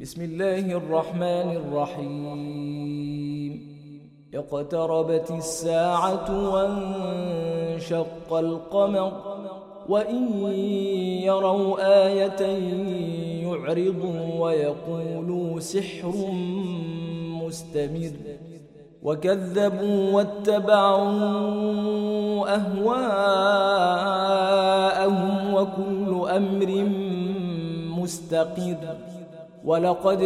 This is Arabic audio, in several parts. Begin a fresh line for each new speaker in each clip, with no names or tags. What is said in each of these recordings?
بسم الله الرحمن الرحيم. اقتربت الساعة وانشق القمر وإن يروا آية يعرضوا ويقولوا سحر مستمر وكذبوا واتبعوا أهواءهم وكل أمر مستقر ولقد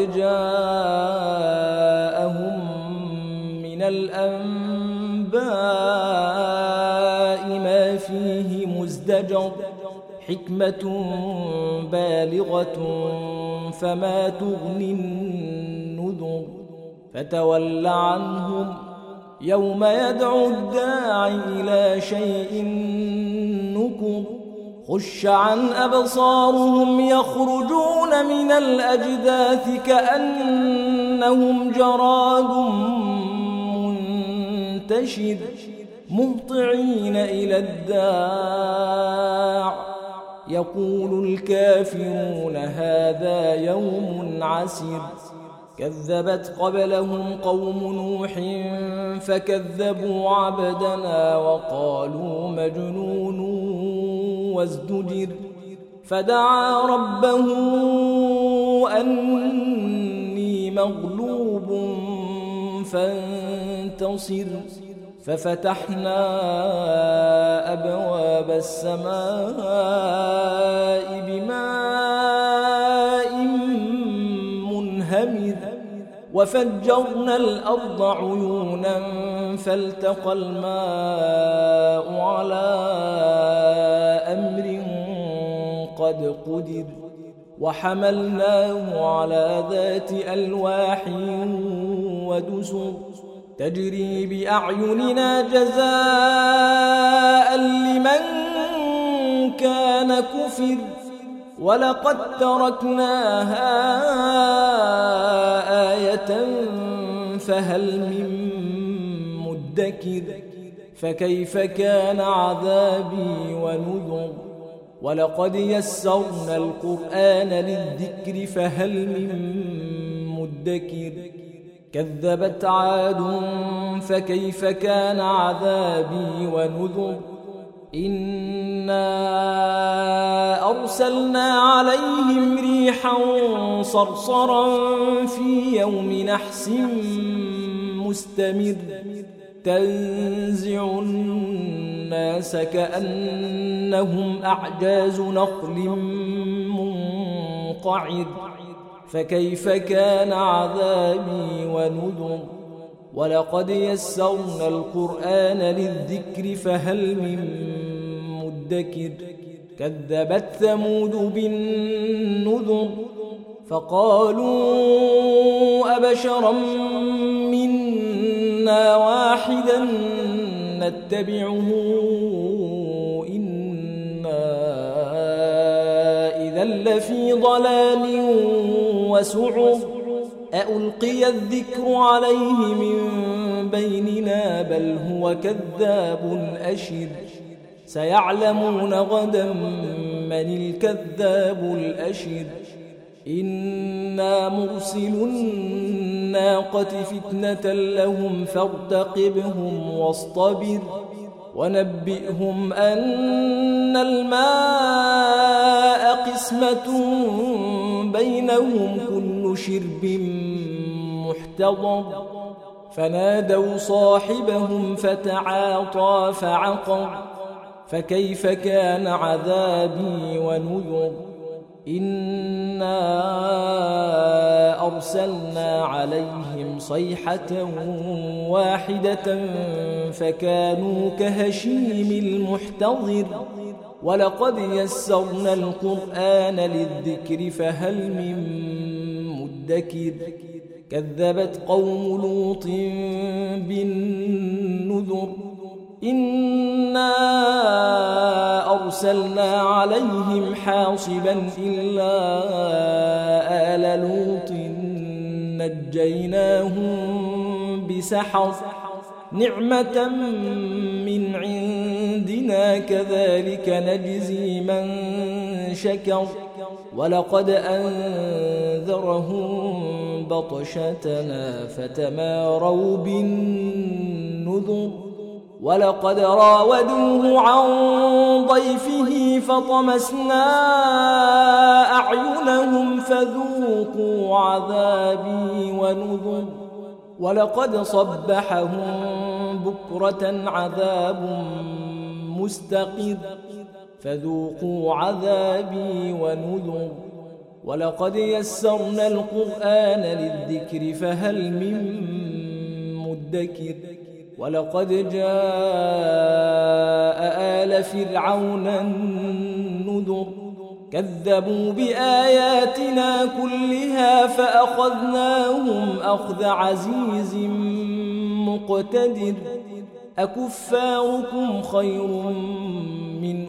جاءهم من الأنباء ما فيه مزدجر حكمة بالغة فما تغني النذر فتول عنهم يوم يدعو الداعي إلى شيء نكر خش عن أبصارهم يخرجون من الأجداث كأنهم جراد منتشر مهطعين إلى الداع يقول الكافرون هذا يوم عسر كذبت قبلهم قوم نوح فكذبوا عبدنا وقالوا مجنون وازدجر فدعا ربه أني مغلوب فانتصر ففتحنا أبواب السماء بماء منهمر وفجرنا الأرض عيونا فالتقى الماء على أمر قد قدر وحملناه على ذات ألواح ودسر تجري بأعيننا جزاء لمن كان كفر ولقد تركناها آية فهل من مدكر فكيف كان عذابي ونذر ولقد يسرنا القرآن للذكر فهل من مدكر كذبت عاد فكيف كان عذابي ونذر إنا أرسلنا عليهم ريحا صرصرا في يوم نحس مستمر تنزع الناس كأنهم أعجاز نخل منقعر فكيف كان عذابي ونذر ولقد يسرنا القرآن للذكر فهل من مدكر كذبت ثمود بالنذر فقالوا أبشرا منا واحدا نتبعه إنا إذا لفي ضلال وسعر أألقي الذكر عليه من بيننا بل هو كذاب أشر سيعلمون غدا من الكذاب الأشر إنا مرسل الناقة فتنة لهم فارتقبهم واصطبر ونبئهم أن الماء قسمة بينهم كل شرب محتضر فنادوا صاحبهم فتعاطى فعقر فكيف كان عذابي ونذر إنا أرسلنا عليهم صيحة واحدة فكانوا كهشيم المحتضر ولقد يسرنا القرآن للذكر فهل من مدكر كذبت قوم لوط بالنذر إنا أرسلنا عليهم حاصبا إلا آل لوط نجيناهم بسحر نعمة من عندنا كذلك نجزي من شكر ولقد أنذرهم بطشتنا فتماروا بالنذر ولقد راودوه عن ضيفه فطمسنا أعينهم فذوقوا عذابي ونذر ولقد صبحهم بكرة عذاب مستقر فذوقوا عذابي ونذر ولقد يسرنا القرآن للذكر فهل من مدكر ولقد جاء آل فرعون النذر كذبوا بآياتنا كلها فأخذناهم أخذ عزيز مقتدر أكفاركم خير من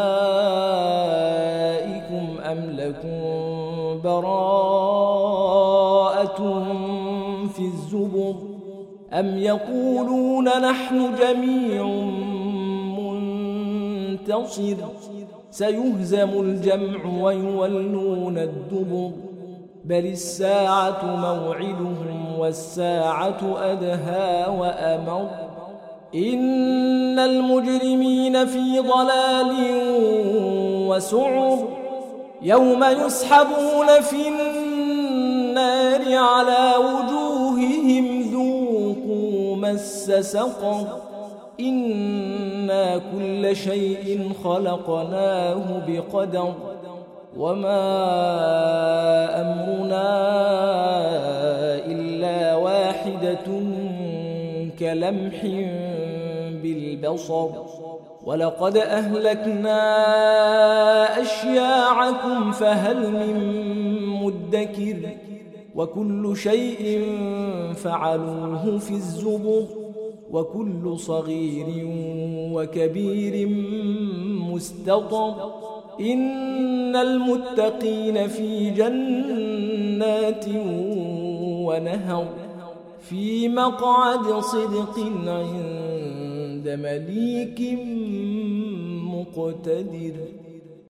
أولئكم أم لكم براءة في الزبر أم يقولون نحن جميع منتصر سيهزم الجمع ويولون الدبر بل الساعة موعدهم والساعة أدهى وأمر إن المجرمين في ضلال وسعر يوم يسحبون في النار على وجوههم ذوقوا مس سقر إنا كل شيء خلقناه بقدر وما أمرنا إلا واحدة كلمح بالبصر ولقد أهلكنا أشياعكم فهل من مدكر وكل شيء فعلوه في الزبر وكل صغير وكبير مستطر إن المتقين في جنات ونهر في مقعد صدق عند مليك مقتدر.